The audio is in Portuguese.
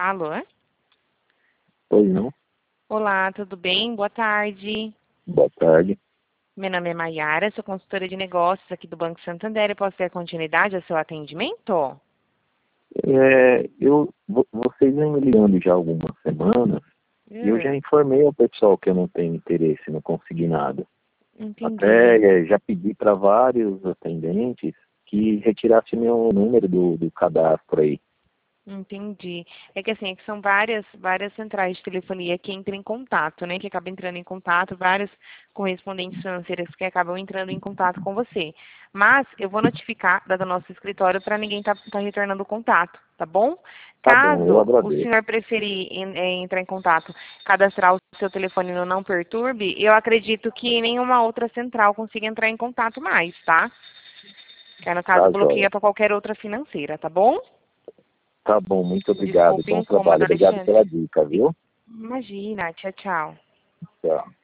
Alô? Pois não. Olá, tudo bem? Boa tarde. Boa tarde. Meu nome é Maiara, sou consultora de negócios aqui do Banco Santander. Eu posso ter continuidade ao seu atendimento? Vocês vêm me ligando já há algumas semanas e eu já informei ao pessoal que eu não tenho interesse, não consegui nada. Entendi. Até já pedi para vários atendentes que retirasse meu número do cadastro aí. Entendi. É que são várias centrais de telefonia que entram em contato, né? Que acabam entrando em contato, várias correspondentes financeiras que acabam entrando em contato com você. Mas eu vou notificar do nosso escritório para ninguém tá retornando o contato, tá bom? Tá bom, eu Caso o agradeço. senhor preferir entrar em contato, cadastrar o seu telefone no Não Perturbe, eu acredito que nenhuma outra central consiga entrar em contato mais, tá? Que aí, no caso, Tá, joia. bloqueia para qualquer outra financeira, tá bom? Tá bom, muito obrigado. Desculpe o Bom trabalho. incômodo, Obrigado Alexandre. pela dica, viu? Imagina, tchau, tchau. Tchau.